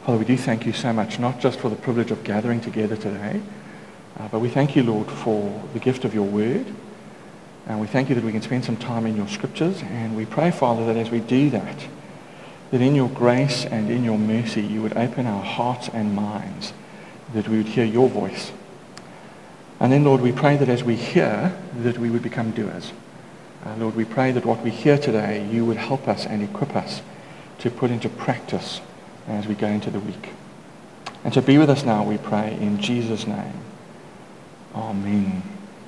Father, we do thank you so much, not just for the privilege of gathering together today, but we thank you, Lord, for the gift of your word. And we thank you that we can spend some time in your scriptures. And we pray, Father, that as we do that in your grace and in your mercy, you would open our hearts and minds, that we would hear your voice. And then, Lord, we pray that as we hear, that we would become doers. Lord, we pray that what we hear today, you would help us and equip us to put into practice as we go into the week. And so be with us now, we pray, in Jesus' name. Amen.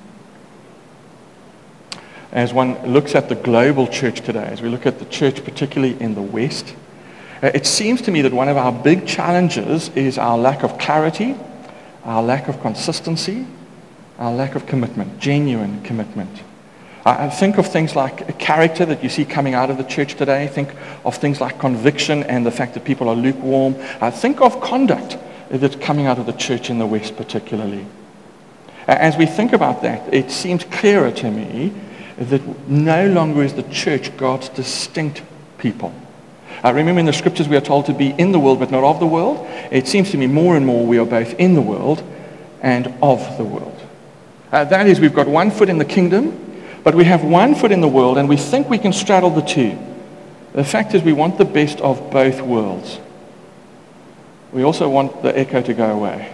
As one looks at the global church today, as we look at the church particularly in the West, it seems to me that one of our big challenges is our lack of clarity, our lack of consistency, our lack of commitment, genuine commitment. I think of things like character that you see coming out of the church today. Think of things like conviction and the fact that people are lukewarm. Think of conduct that's coming out of the church in the West particularly. As we think about that, it seems clearer to me that no longer is the church God's distinct people. Remember in the scriptures we are told to be in the world but not of the world. It seems to me more and more we are both in the world and of the world. That is, we've got one foot in the kingdom, but we have one foot in the world and we think we can straddle the two. The fact is we want the best of both worlds. We also want the echo to go away.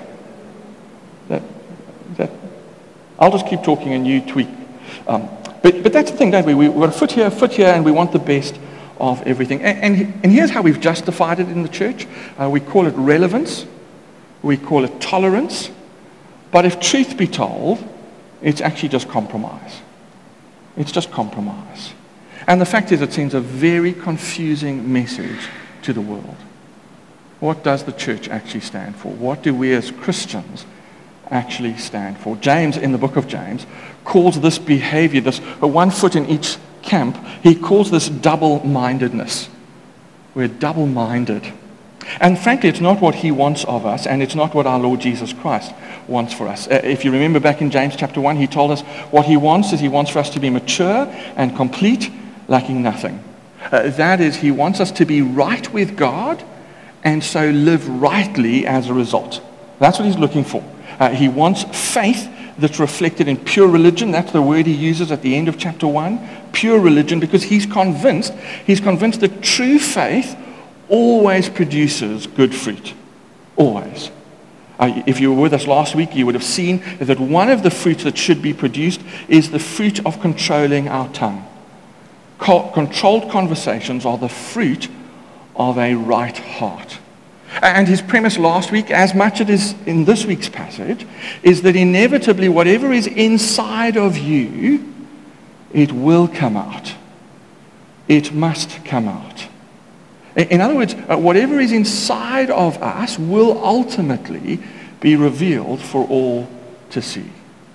I'll just keep talking and you tweak. But that's the thing, don't we? We've got a foot here, and we want the best of everything. And here's how we've justified it in the church. We call it relevance. We call it tolerance. But if truth be told, it's actually just compromise. It's just compromise. And the fact is it sends a very confusing message to the world. What does the church actually stand for? What do we as Christians actually stand for? James, in the book of James, calls this behavior, this one foot in each camp, he calls this double-mindedness. We're double-minded. And frankly, it's not what he wants of us, and it's not what our Lord Jesus Christ wants for us. If you remember back in James chapter 1, he told us what he wants is he wants for us to be mature and complete, lacking nothing. That is, he wants us to be right with God and so live rightly as a result. That's what he's looking for. He wants faith that's reflected in pure religion. That's the word he uses at the end of chapter 1. Pure religion, because he's convinced that true faith always produces good fruit. Always. If you were with us last week, you would have seen that one of the fruits that should be produced is the fruit of controlling our tongue. Controlled conversations are the fruit of a right heart. And his premise last week, as much as it is in this week's passage, is that inevitably whatever is inside of you, it will come out. It must come out. In other words, whatever is inside of us will ultimately be revealed for all to see.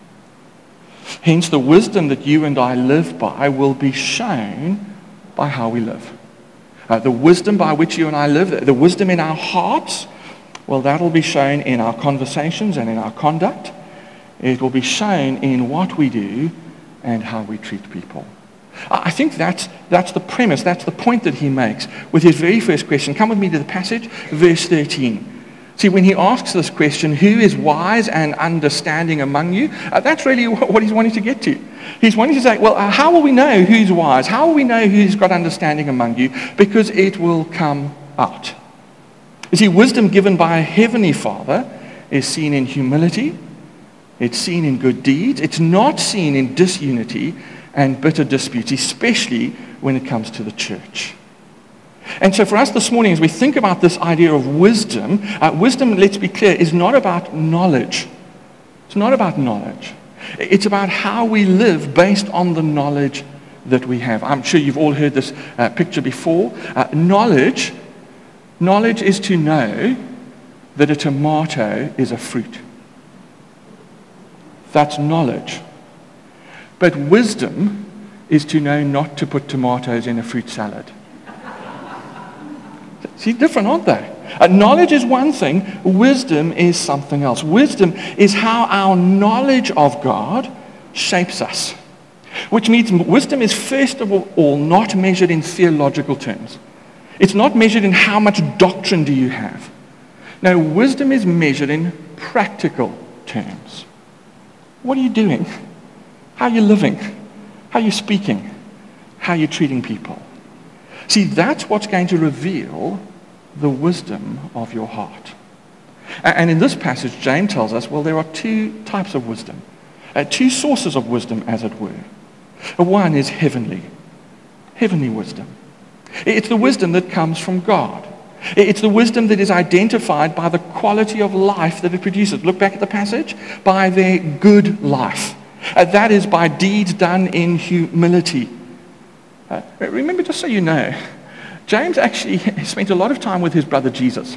Hence, the wisdom that you and I live by will be shown by how we live. The wisdom by which you and I live, the wisdom in our hearts, well, that will be shown in our conversations and in our conduct. It will be shown in what we do and how we treat people. I think that's the premise, that's the point that he makes with his very first question. Come with me to the passage, verse 13. See, when he asks this question, who is wise and understanding among you? That's really what he's wanting to get to. He's wanting to say, well, how will we know who's wise? How will we know who's got understanding among you? Because it will come out. You see, wisdom given by a heavenly Father is seen in humility. It's seen in good deeds. It's not seen in disunity and bitter disputes, especially when it comes to the church. And so for us this morning, as we think about this idea of wisdom, wisdom, let's be clear, is not about knowledge. It's not about knowledge. It's about how we live based on the knowledge that we have. I'm sure you've all heard this picture before. Knowledge is to know that a tomato is a fruit. That's knowledge. But wisdom is to know not to put tomatoes in a fruit salad. See, different, aren't they? Knowledge is one thing. Wisdom is something else. Wisdom is how our knowledge of God shapes us. Which means wisdom is first of all not measured in theological terms. It's not measured in how much doctrine do you have. No, wisdom is measured in practical terms. What are you doing? How are you living? How are you speaking? How are you treating people? See, that's what's going to reveal the wisdom of your heart. And in this passage, James tells us, well, there are two types of wisdom. Two sources of wisdom, as it were. One is heavenly wisdom. It's the wisdom that comes from God. It's the wisdom that is identified by the quality of life that it produces. Look back at the passage. By their good life. That is by deeds done in humility. Remember, just so you know, James actually spent a lot of time with his brother Jesus,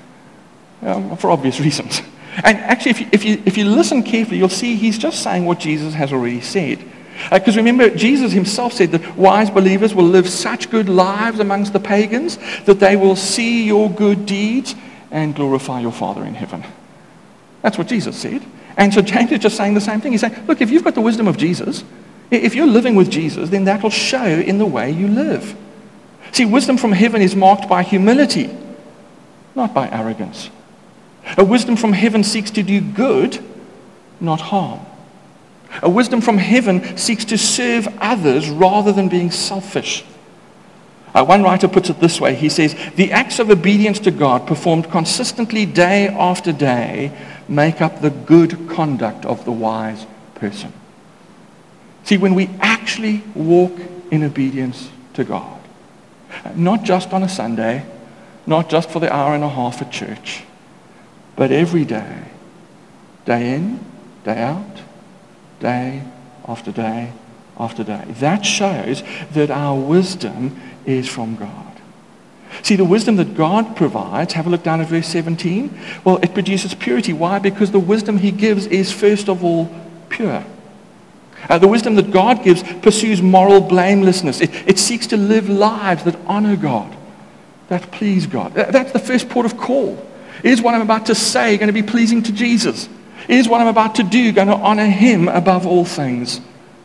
for obvious reasons. And actually, if you listen carefully, you'll see he's just saying what Jesus has already said. Because remember, Jesus himself said that wise believers will live such good lives amongst the pagans that they will see your good deeds and glorify your Father in heaven. That's what Jesus said. And so James is just saying the same thing. He's saying, look, if you've got the wisdom of Jesus, if you're living with Jesus, then that will show in the way you live. See, wisdom from heaven is marked by humility, not by arrogance. A wisdom from heaven seeks to do good, not harm. A wisdom from heaven seeks to serve others rather than being selfish. One writer puts it this way. He says, the acts of obedience to God performed consistently day after day make up the good conduct of the wise person. See, when we actually walk in obedience to God, not just on a Sunday, not just for the hour and a half at church, but every day, day in, day out, day after day after day. That shows that our wisdom is from God. See, the wisdom that God provides, have a look down at verse 17. Well, it produces purity. Why? Because the wisdom he gives is first of all pure. The wisdom that God gives pursues moral blamelessness. It seeks to live lives that honor God, that please God. That's the first port of call. Is what I'm about to say going to be pleasing to Jesus? Is what I'm about to do going to honor him above all things?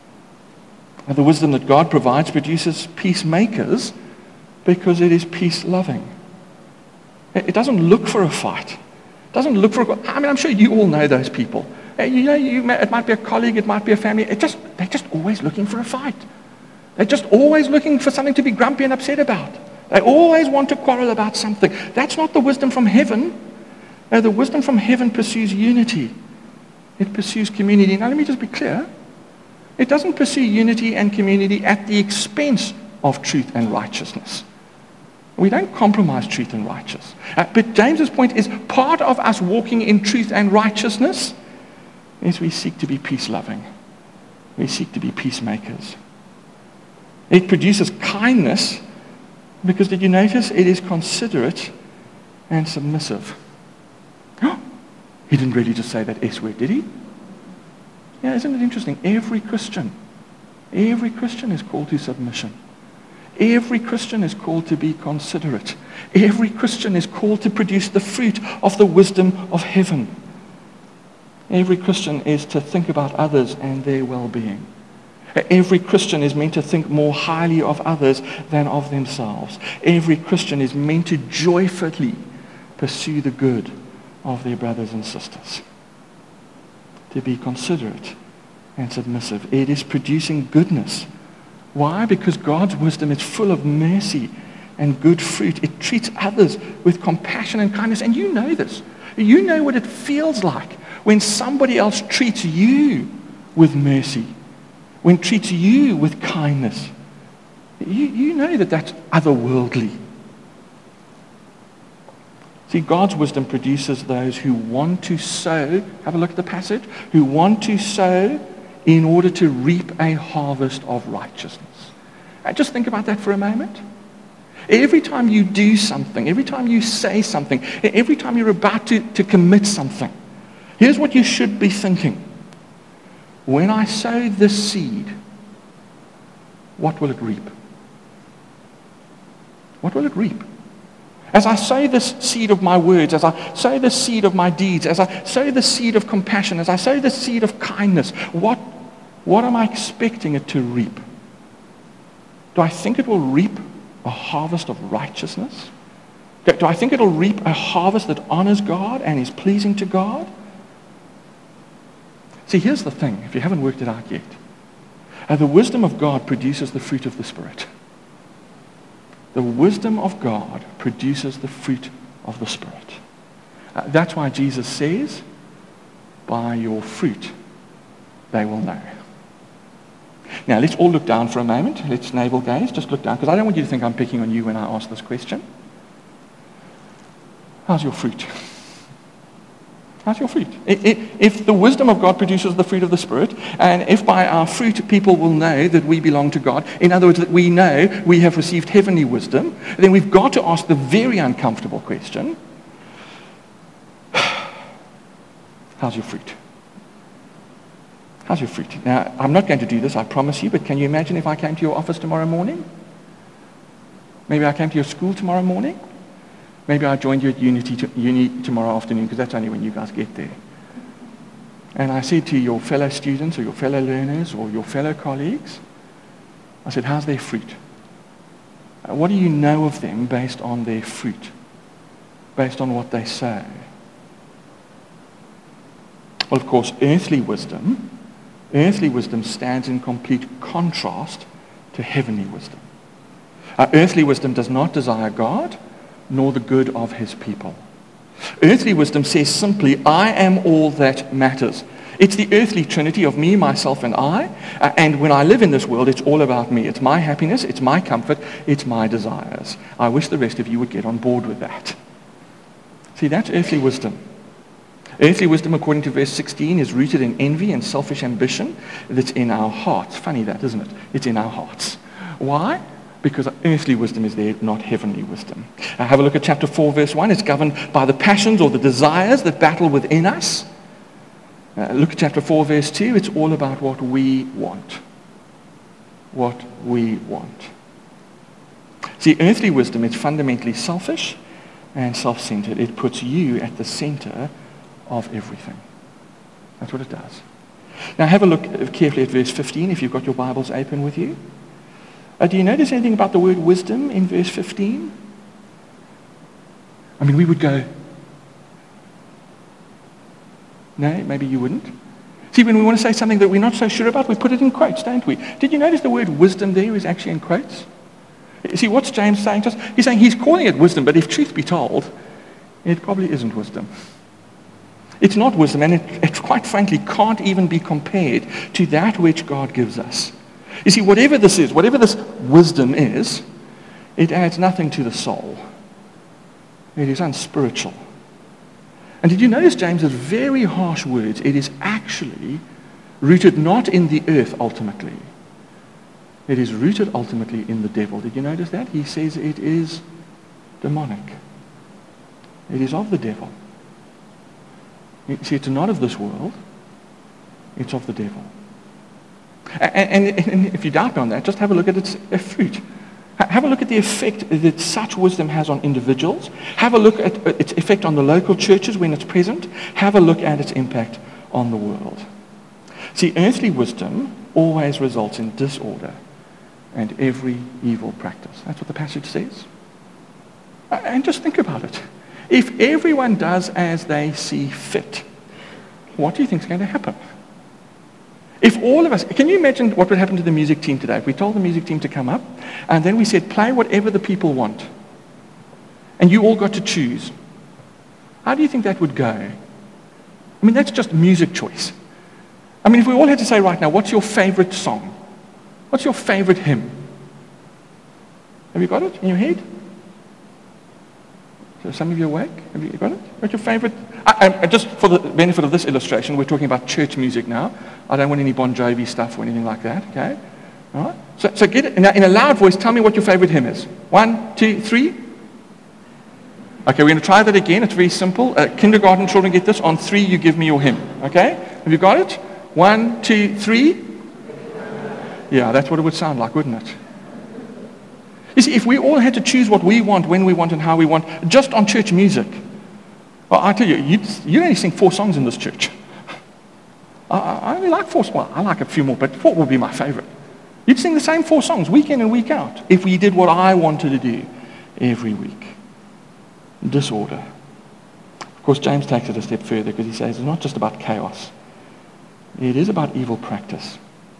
And the wisdom that God provides produces peacemakers because it is peace-loving. It doesn't look for a fight. It doesn't look for I'm sure you all know those people. It might be a colleague, it might be a family. They're just always looking for a fight. They're just always looking for something to be grumpy and upset about. They always want to quarrel about something. That's not the wisdom from heaven. No, the wisdom from heaven pursues unity. It pursues community. Now, let me just be clear. It doesn't pursue unity and community at the expense of truth and righteousness. We don't compromise truth and righteousness. But James's point is part of us walking in truth and righteousness is we seek to be peace-loving. We seek to be peacemakers. It produces kindness because, did you notice, it is considerate and submissive. He didn't really just say that S word, did he? Yeah, isn't it interesting? Every Christian is called to submission. Every Christian is called to be considerate. Every Christian is called to produce the fruit of the wisdom of heaven. Every Christian is to think about others and their well-being. Every Christian is meant to think more highly of others than of themselves. Every Christian is meant to joyfully pursue the good of their brothers and sisters. To be considerate and submissive. It is producing goodness. Why? Because God's wisdom is full of mercy and good fruit. It treats others with compassion and kindness. And you know this. You know what it feels like when somebody else treats you with mercy, when treats you with kindness. You know that that's otherworldly. See, God's wisdom produces those who want to sow, have a look at the passage, who want to sow in order to reap a harvest of righteousness. Just think about that for a moment. Every time you do something, every time you say something, every time you're about to commit something, here's what you should be thinking. When I sow this seed, what will it reap? What will it reap? As I sow this seed of my words, as I sow this seed of my deeds, as I sow this seed of compassion, as I sow this seed of kindness, what am I expecting it to reap? Do I think it will reap a harvest of righteousness? Do I think it'll reap a harvest that honors God and is pleasing to God? See, here's the thing, if you haven't worked it out yet. The wisdom of God produces the fruit of the Spirit. The wisdom of God produces the fruit of the Spirit. That's why Jesus says, by your fruit they will know. Now, let's all look down for a moment. Let's navel gaze. Just look down, because I don't want you to think I'm picking on you when I ask this question. How's your fruit? How's your fruit? If the wisdom of God produces the fruit of the Spirit, and if by our fruit people will know that we belong to God, in other words, that we know we have received heavenly wisdom, then we've got to ask the very uncomfortable question, how's your fruit? How's your fruit? Now, I'm not going to do this, I promise you, but can you imagine if I came to your office tomorrow morning? Maybe I came to your school tomorrow morning? Maybe I joined you at uni tomorrow afternoon, because that's only when you guys get there. And I said to your fellow students or your fellow learners or your fellow colleagues, I said, how's their fruit? What do you know of them based on their fruit? Based on what they say? Well, of course, earthly wisdom stands in complete contrast to heavenly wisdom. Earthly wisdom does not desire God, nor the good of his people. Earthly wisdom says simply, I am all that matters. It's the earthly trinity of me, myself, and I. And when I live in this world, it's all about me. It's my happiness, it's my comfort, it's my desires. I wish the rest of you would get on board with that. See, that's earthly wisdom. Earthly wisdom, according to verse 16, is rooted in envy and selfish ambition that's in our hearts. Funny that, isn't it? It's in our hearts. Why? Because earthly wisdom is there, not heavenly wisdom. Have a look at chapter 4, verse 1. It's governed by the passions or the desires that battle within us. Look at chapter 4, verse 2. It's all about what we want. What we want. See, earthly wisdom is fundamentally selfish and self-centered. It puts you at the center of everything. That's what it does. Now have a look carefully at verse 15 if you've got your Bibles open with you. Do you notice anything about the word wisdom in verse 15? I mean, we would go, no, maybe you wouldn't. See, when we want to say something that we're not so sure about, we put it in quotes, don't we? Did you notice the word wisdom there is actually in quotes? See, what's James saying? He's saying he's calling it wisdom, but if truth be told, it probably isn't wisdom. It's not wisdom, and it quite frankly can't even be compared to that which God gives us. You see, whatever this is, whatever this wisdom is, it adds nothing to the soul. It is unspiritual. And did you notice James's very harsh words? It is actually rooted not in the earth ultimately. It is rooted ultimately in the devil. Did you notice that? He says it is demonic. It is of the devil. You see, it's not of this world. It's of the devil. And if you doubt me on that, just have a look at its fruit. Have a look at the effect that such wisdom has on individuals. Have a look at its effect on the local churches when it's present. Have a look at its impact on the world. See, earthly wisdom always results in disorder and every evil practice. That's what the passage says. And just think about it. If everyone does as they see fit, what do you think is going to happen? If all of us, can you imagine what would happen to the music team today? If we told the music team to come up, and then we said, play whatever the people want, and you all got to choose. How do you think that would go? I mean, that's just music choice. I mean, if we all had to say right now, what's your favorite song? What's your favorite hymn? Have you got it in your head? So some of you awake? Have you got it? What's your favorite? Just for the benefit of this illustration, we're talking about church music now. I don't want any Bon Jovi stuff or anything like that, okay? All right? So get it in a loud voice. Tell me what your favorite hymn is. 1, 2, 3. Okay, we're going to try that again. It's very simple. Kindergarten children get this. On 3, you give me your hymn. Okay? Have you got it? 1, 2, 3. Yeah, that's what it would sound like, wouldn't it? You see, if we all had to choose what we want, when we want, and how we want, just on church music, well, I tell you, you only sing 4 songs in this church. I only like 4 songs. Well, I like a few more, but 4 would be my favorite. You'd sing the same 4 songs week in and week out if we did what I wanted to do every week. disorder. Of course, James takes it a step further because he says it's not just about chaos. It is about evil practice.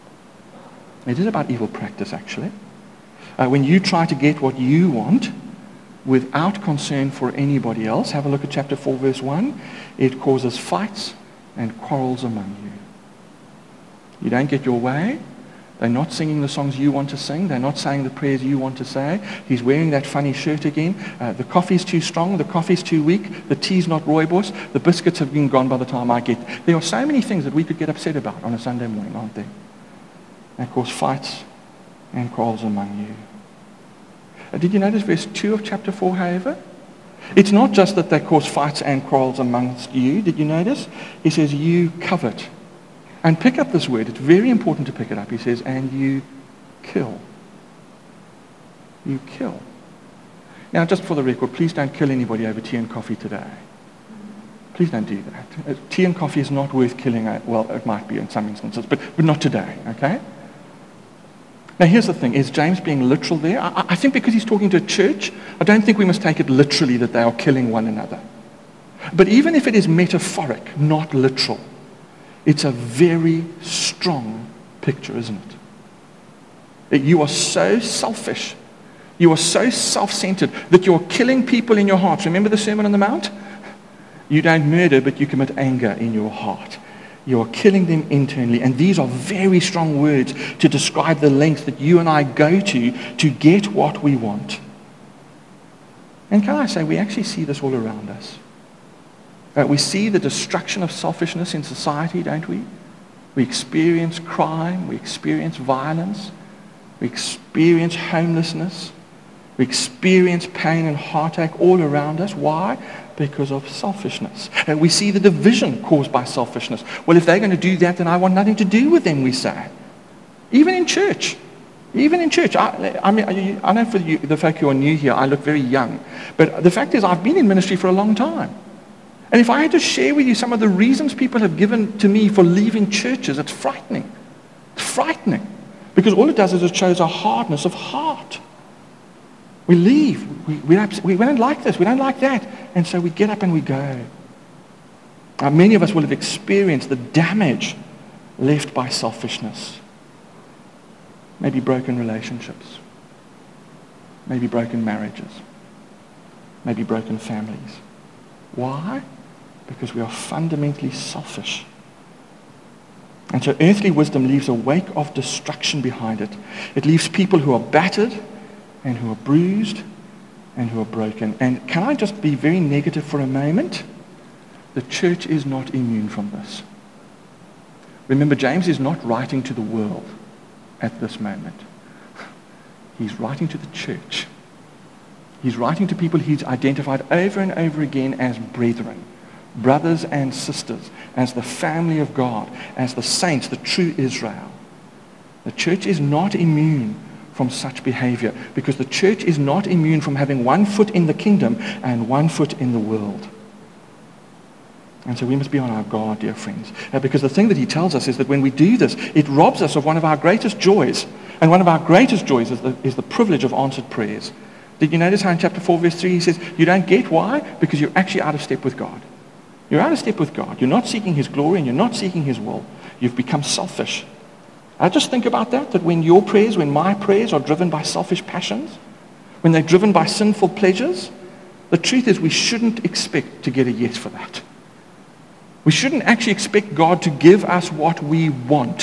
It is about evil practice, actually. When you try to get what you want without concern for anybody else, have a look at chapter 4, verse 1. It causes fights and quarrels among you. You don't get your way. They're not singing the songs you want to sing. They're not saying the prayers you want to say. He's wearing that funny shirt again. The coffee's too strong. The coffee's too weak. The tea's not rooibos. The biscuits have been gone by the time I get. There are so many things that we could get upset about on a Sunday morning, aren't there? And cause fights and quarrels among you. Did you notice verse 2 of chapter 4, however? It's not just that they cause fights and quarrels amongst you. Did you notice? He says, you covet. And pick up this word. It's very important to pick it up. He says, and you kill. You kill. Now, just for the record, please don't kill anybody over tea and coffee today. Please don't do that. Tea and coffee is not worth killing. Well, it might be in some instances, but not today, okay? Now, here's the thing. Is James being literal there? I think because he's talking to a church, I don't think we must take it literally that they are killing one another. But even if it is metaphoric, not literal, it's a very strong picture, isn't it? That you are so selfish, you are so self-centered that you're killing people in your hearts. Remember the Sermon on the Mount? You don't murder, but you commit anger in your heart. You are killing them internally. And these are very strong words to describe the lengths that you and I go to get what we want. And can I say, we actually see this all around us. We see the destruction of selfishness in society, don't we? We experience crime. We experience violence. We experience homelessness. We experience pain and heartache all around us. Why? Because of selfishness. And we see the division caused by selfishness. Well, if they're going to do that, then I want nothing to do with them, we say. Even in church. Even in church. I mean, I know for you, the folk who are new here, I look very young. But the fact is, I've been in ministry for a long time. And if I had to share with you some of the reasons people have given to me for leaving churches, it's frightening. It's frightening. Because all it does is it shows a hardness of heart. We leave. We don't like this. We don't like that. And so we get up and we go. Many of us will have experienced the damage left by selfishness. Maybe broken relationships. Maybe broken marriages. Maybe broken families. Why? Because we are fundamentally selfish. And so earthly wisdom leaves a wake of destruction behind it. It leaves people who are battered and who are bruised and who are broken. And can I just be very negative for a moment? The church is not immune from this. Remember, James is not writing to the world at this moment. He's writing to the church. He's writing to people he's identified over and over again as brethren, brothers and sisters, as the family of God, as the saints, the true Israel. The church is not immune from such behavior because the church is not immune from having one foot in the kingdom and one foot in the world. And so we must be on our guard, dear friends, because the thing that he tells us is that when we do this, it robs us of one of our greatest joys. And one of our greatest joys is the privilege of answered prayers. Did you notice how in chapter 4, verse 3, he says, you don't get why? Because you're actually out of step with God. You're out of step with God. You're not seeking his glory and you're not seeking his will. You've become selfish. I just think about that when your prayers, when my prayers are driven by selfish passions, when they're driven by sinful pleasures, the truth is we shouldn't expect to get a yes for that. We shouldn't actually expect God to give us what we want.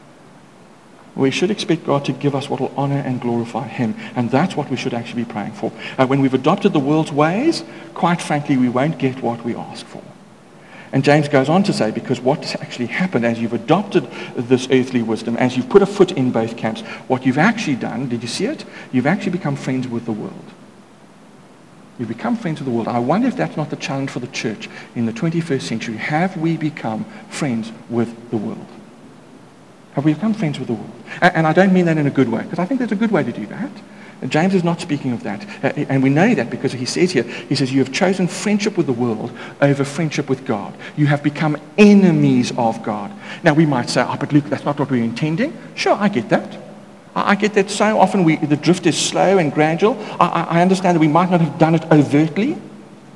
We should expect God to give us what will honor and glorify him. And that's what we should actually be praying for. When we've adopted the world's ways, quite frankly, we won't get what we ask for. And James goes on to say, because what's actually happened as you've adopted this earthly wisdom, as you've put a foot in both camps, what you've actually done, did you see it? You've actually become friends with the world. You've become friends with the world. I wonder if that's not the challenge for the church in the 21st century. Have we become friends with the world? Have we become friends with the world? And I don't mean that in a good way, because I think there's a good way to do that. And James is not speaking of that. And we know that because he says here, he says, you have chosen friendship with the world over friendship with God. You have become enemies of God. Now we might say, but Luke, that's not what we're intending. Sure, I get that. I get that so often the drift is slow and gradual. I understand that we might not have done it overtly,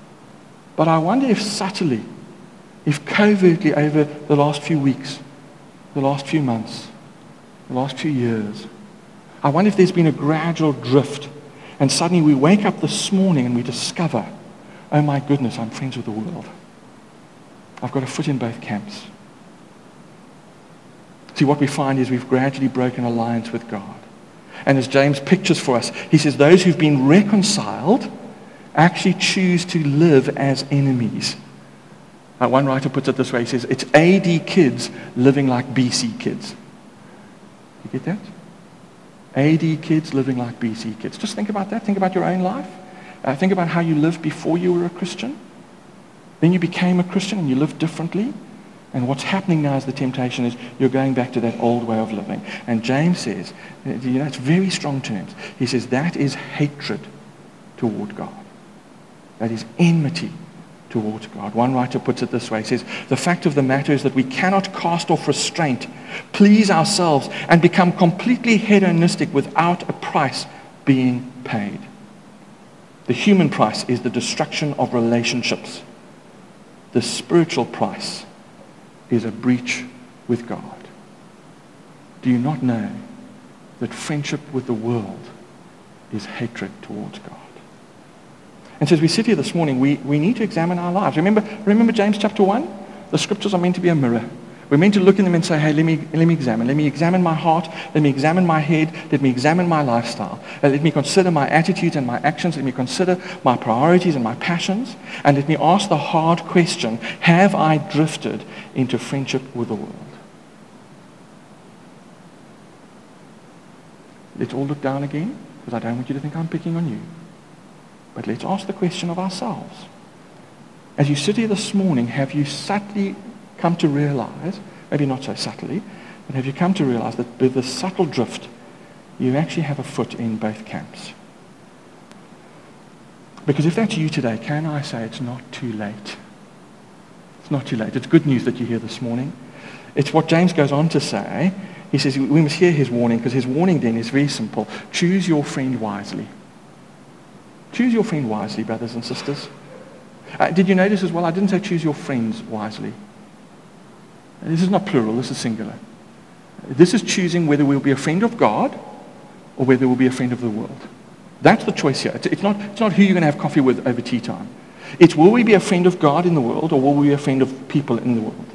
But I wonder if subtly, if covertly over the last few weeks, the last few months, the last few years, I wonder if there's been a gradual drift, and suddenly we wake up this morning and we discover, oh my goodness, I'm friends with the world. I've got a foot in both camps. See, what we find is we've gradually broken alliance with God. And as James pictures for us, he says those who've been reconciled actually choose to live as enemies. One writer puts it this way, he says, it's AD kids living like BC kids. You get that? AD kids living like BC kids. Just think about that. Think about your own life. Think about how you lived before you were a Christian. Then you became a Christian and you lived differently. And what's happening now is the temptation is you're going back to that old way of living. And James says, it's very strong terms. He says that is hatred toward God. That is enmity towards God. One writer puts it this way. He says, the fact of the matter is that we cannot cast off restraint, please ourselves, and become completely hedonistic without a price being paid. The human price is the destruction of relationships. The spiritual price is a breach with God. Do you not know that friendship with the world is hatred towards God? And so as we sit here this morning, we need to examine our lives. Remember James chapter 1? The scriptures are meant to be a mirror. We're meant to look in them and say, hey, let me examine. Let me examine my heart. Let me examine my head. Let me examine my lifestyle. Let me consider my attitudes and my actions. Let me consider my priorities and my passions. And let me ask the hard question, have I drifted into friendship with the world? Let's all look down again, because I don't want you to think I'm picking on you. But let's ask the question of ourselves. As you sit here this morning, have you subtly come to realize, maybe not so subtly, but have you come to realize that with this subtle drift, you actually have a foot in both camps? Because if that's you today, can I say it's not too late? It's not too late. It's good news that you're here this morning. It's what James goes on to say. He says we must hear his warning, because his warning then is very simple. Choose your friend wisely. Choose your friend wisely, brothers and sisters. Did you notice as well, I didn't say choose your friends wisely. This is not plural, this is singular. This is choosing whether we'll be a friend of God or whether we'll be a friend of the world. That's the choice here. It's not who you're going to have coffee with over tea time. It's will we be a friend of God in the world or will we be a friend of people in the world?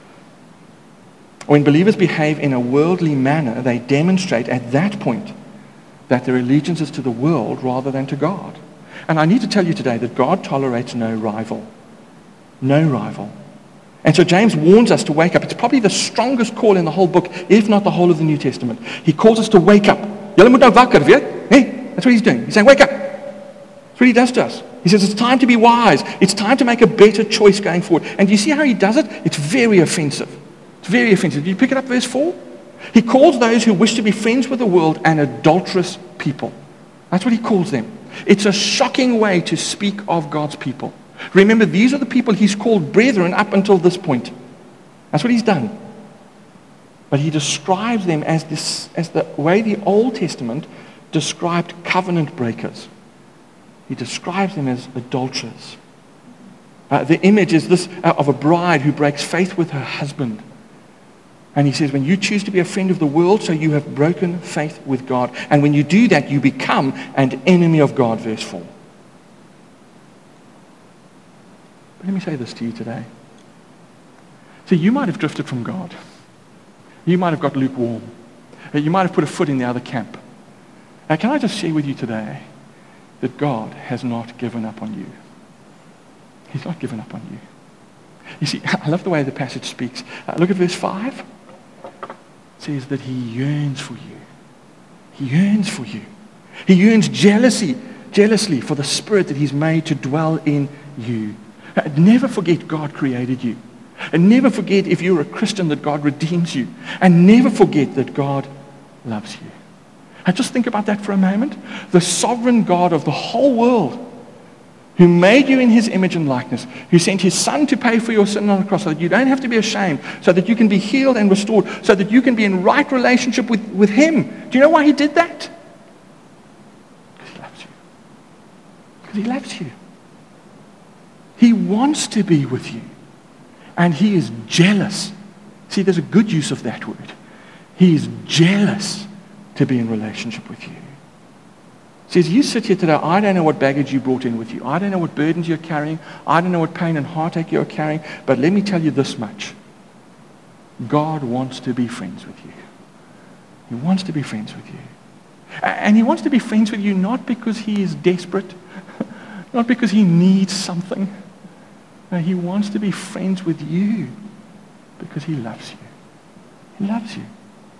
When believers behave in a worldly manner, they demonstrate at that point that their allegiance is to the world rather than to God. And I need to tell you today that God tolerates no rival. No rival. And so James warns us to wake up. It's probably the strongest call in the whole book, if not the whole of the New Testament. He calls us to wake up. Julle moet nou wakker, weet? Hey, that's what he's doing. He's saying, wake up. That's what he does to us. He says, it's time to be wise. It's time to make a better choice going forward. And do you see how he does it? It's very offensive. It's very offensive. Did you pick it up, verse 4? He calls those who wish to be friends with the world an adulterous people. That's what he calls them. It's a shocking way to speak of God's people. Remember, these are the people he's called brethren up until this point. That's what he's done. But he describes them as the way the Old Testament described covenant breakers. He describes them as adulterers. The image is this of a bride who breaks faith with her husband. And he says, when you choose to be a friend of the world, so you have broken faith with God. And when you do that, you become an enemy of God, verse 4. But let me say this to you today. So you might have drifted from God. You might have got lukewarm. You might have put a foot in the other camp. Can I just share with you today that God has not given up on you? He's not given up on you. You see, I love the way the passage speaks. Look at verse 5. It says that he yearns for you. He yearns for you. He yearns jealously for the spirit that he's made to dwell in you. Never forget God created you. And never forget, if you're a Christian, that God redeems you. And never forget that God loves you. And just think about that for a moment. The sovereign God of the whole world, who made you in his image and likeness, who sent his son to pay for your sin on the cross so that you don't have to be ashamed, so that you can be healed and restored, so that you can be in right relationship with him. Do you know why he did that? Because he loves you. Because he loves you. He wants to be with you. And he is jealous. See, there's a good use of that word. He is jealous to be in relationship with you. See, as you sit here today, I don't know what baggage you brought in with you. I don't know what burdens you're carrying. I don't know what pain and heartache you're carrying. But let me tell you this much. God wants to be friends with you. He wants to be friends with you. And he wants to be friends with you not because he is desperate, not because he needs something. No, he wants to be friends with you because he loves you. He loves you.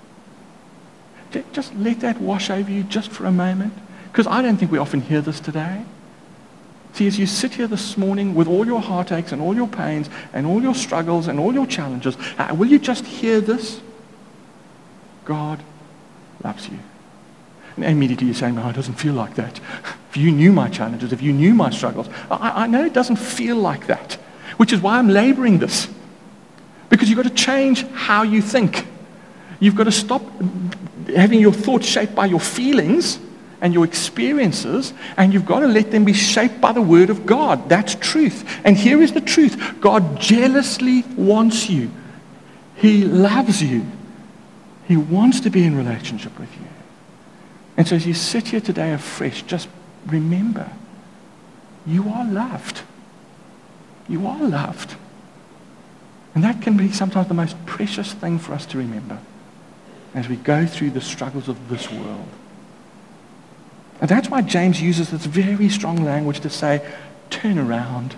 Just let that wash over you just for a moment. Because I don't think we often hear this today. See, as you sit here this morning with all your heartaches and all your pains and all your struggles and all your challenges, will you just hear this? God loves you. And immediately you're saying, no, it doesn't feel like that. If you knew my challenges, if you knew my struggles, I know it doesn't feel like that, which is why I'm laboring this. Because you've got to change how you think. You've got to stop having your thoughts shaped by your feelings and your experiences, and you've got to let them be shaped by the Word of God. That's truth. And here is the truth. God jealously wants you. He loves you. He wants to be in relationship with you. And so as you sit here today afresh, just remember, you are loved. You are loved. And that can be sometimes the most precious thing for us to remember as we go through the struggles of this world. And that's why James uses this very strong language to say, turn around,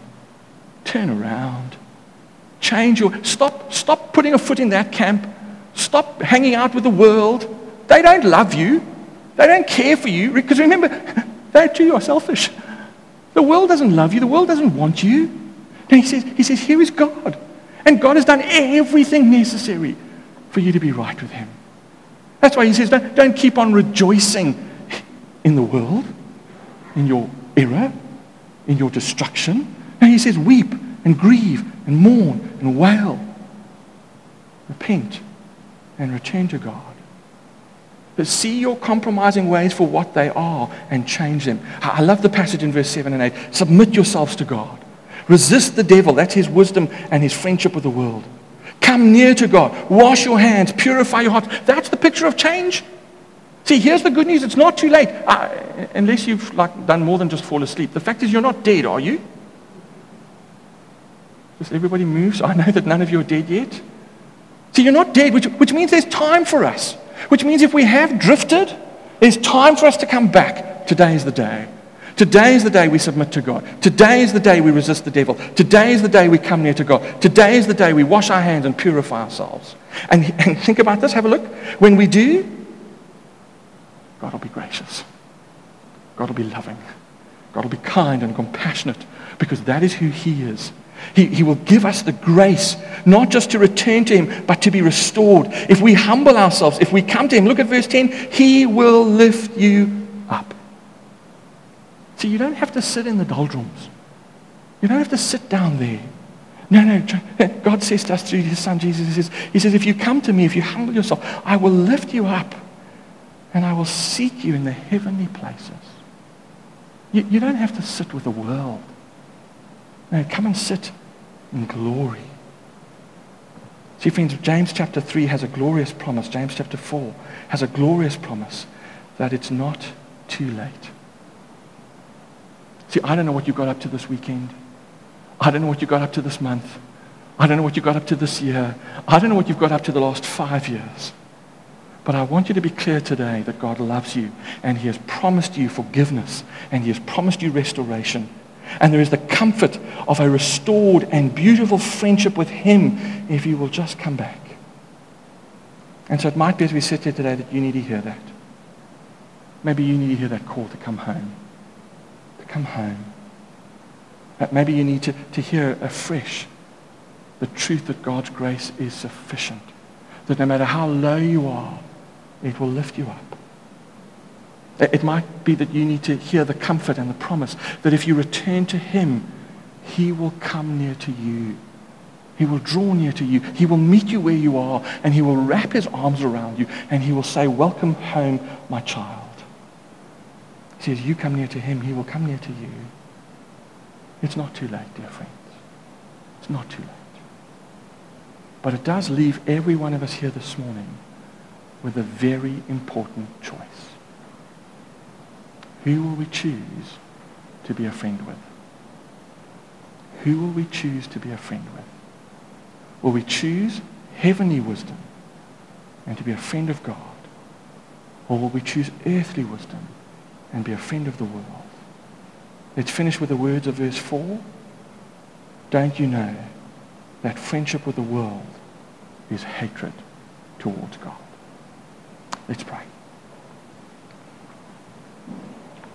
change stop putting a foot in that camp, stop hanging out with the world. They don't love you, they don't care for you, because remember, they too are selfish. The world doesn't love you, the world doesn't want you. And he says, here is God, and God has done everything necessary for you to be right with him. That's why he says, don't keep on rejoicing in the world, in your error, in your destruction. And he says, weep and grieve and mourn and wail. Repent and return to God. But see your compromising ways for what they are and change them. I love the passage in verse 7 and 8. Submit yourselves to God. Resist the devil. That's his wisdom and his friendship with the world. Come near to God. Wash your hands. Purify your hearts. That's the picture of change. See, here's the good news. It's not too late. Unless you've done more than just fall asleep. The fact is you're not dead, are you? Just everybody moves. I know that none of you are dead yet. See, you're not dead, which means there's time for us. Which means if we have drifted, there's time for us to come back. Today is the day. Today is the day we submit to God. Today is the day we resist the devil. Today is the day we come near to God. Today is the day we wash our hands and purify ourselves. And think about this. Have a look. When we do, God will be gracious. God will be loving. God will be kind and compassionate, because that is who he is. He will give us the grace, not just to return to him, but to be restored. If we humble ourselves, if we come to him, look at verse 10, he will lift you up. See, you don't have to sit in the doldrums. You don't have to sit down there. No. God says to us through his son Jesus, he says, if you come to me, if you humble yourself, I will lift you up and I will seat you in the heavenly places. You don't have to sit with the world. No, come and sit in glory. See, friends, James chapter 3 has a glorious promise. James chapter 4 has a glorious promise that it's not too late. See, I don't know what you got up to this weekend. I don't know what you got up to this month. I don't know what you got up to this year. I don't know what you've got up to the last 5 years. But I want you to be clear today that God loves you, and he has promised you forgiveness, and he has promised you restoration. And there is the comfort of a restored and beautiful friendship with him if you will just come back. And so it might be as we sit here today that you need to hear that. Maybe you need to hear that call to come home. To come home. Maybe you need to hear afresh the truth that God's grace is sufficient. That no matter how low you are, it will lift you up. It might be that you need to hear the comfort and the promise that if you return to him, he will come near to you. He will draw near to you. He will meet you where you are, and he will wrap his arms around you, and he will say, welcome home, my child. See, as you come near to him, he will come near to you. It's not too late, dear friends. It's not too late. But it does leave every one of us here this morning with a very important choice. Who will we choose to be a friend with? Who will we choose to be a friend with? Will we choose heavenly wisdom and to be a friend of God? Or will we choose earthly wisdom and be a friend of the world? Let's finish with the words of verse 4. Don't you know that friendship with the world is hatred towards God? Let's pray.